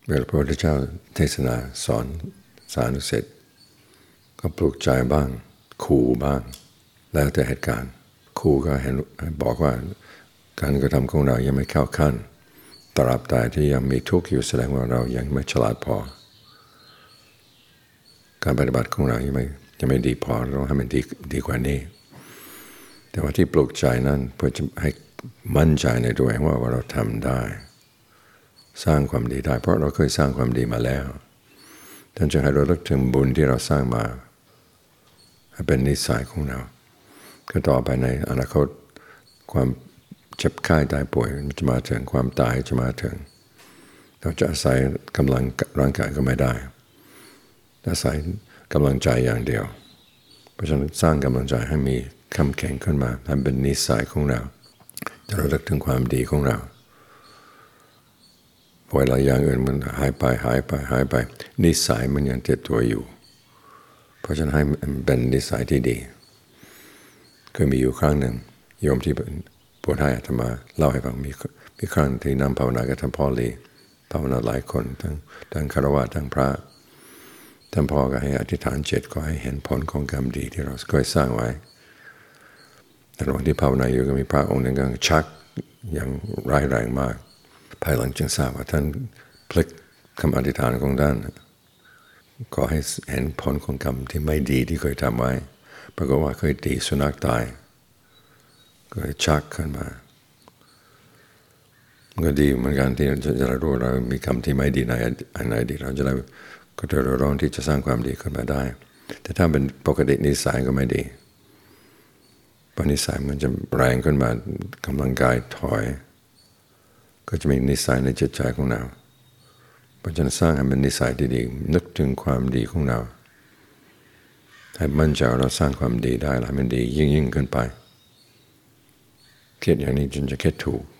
เมื่อพระพุทธเจ้าเทศนาสอนสานุเสร็จก็ปลุกใจบ้างขู่บ้างแล้วแต่เหตุการณ์ขู่ก็เห็นบอกว่าการกระทำของเรายังไม่เข้าขั้นตราบใดที่ยังมีทุกข์อยู่แสดงว่าเรายังไม่ฉลาดพอการปฏิบัติของเรายังไม่ดีพอเราให้มันดีกว่านี้แต่ว่าที่ปลุกใจนั้นเพื่อจะให้มั่นใจในตัวเองว่าเราทำได้สร้างความดีได้เพราะเราเคยสร้างความดีมาแล้วท่านจะให้เราลึกถึงบุญที่เราสร้างมาให้เป็นนิสัยของเราก็ต่อไปในอนาคตความเจ็บไข้ตายป่วยจะมาถึงความตายจะมาถึงเราจะอาศัยกำลังร่างกายก็ไม่ได้อาศัยกำลังใจอย่างเดียวเพราะฉะนั้นสร้างกำลังใจให้มีเข้มแข็งขึ้นมาให้เป็นนิสัยของเราจะระลึกถึงความดีของเราเวลาอย่างอื่นมันหายไปนิสัยมันยังติดตัวอยู่เพราะฉะนั้นให้มันเป็นนิสัยที่ดีเคยมีอยู่ครั้งหนึ่งโยมที่บวชให้อาตมาเล่าให้ฟังมีครั้งที่นั่งภาวนากับท่านพ่อลีภาวนาหลายคนทั้งคฤหัสถ์ทั้งพระท่านพ่อก็ให้อธิษฐานจิตก็ให้เห็นผลของกรรมดีที่เราเคยสร้างไว้แต่ระหว่างที่ภาวนาอยู่ก็มีพระองค์หนึ่งก็ชักอย่างร้ายแรงมากภายหลังจึงทราบว่าท่านพลิกคำอธิษฐานของท่านก็ให้เห็นผลของกรรมที่ไม่ดีที่เคยทำไว้ปรากฏว่าเคยตีสุนัขตายก็ชักขึ้นมาก็ดีเหมือนกันที่จะรู้เรามีกรรมที่ไม่ดีในอดีตเราจะได้ก็จะร้อนที่จะสร้างความดีขึ้นมาได้แต่ถ้าเป็นปกตินิสัยก็ไม่ดีพอนิสัยมันจะแรงขึ้นมากำลังกายถอยก็จะมีนิสัยในจิตใจของเราเพราะฉะนั้นสร้างให้เป็นนิสัยที่ดีนึกถึงความดีของเราให้มั่นใจเราสร้างความดีได้แล้วมันดียิ่งขึ้นไปคิดอย่างนี้จนจะคิดถูก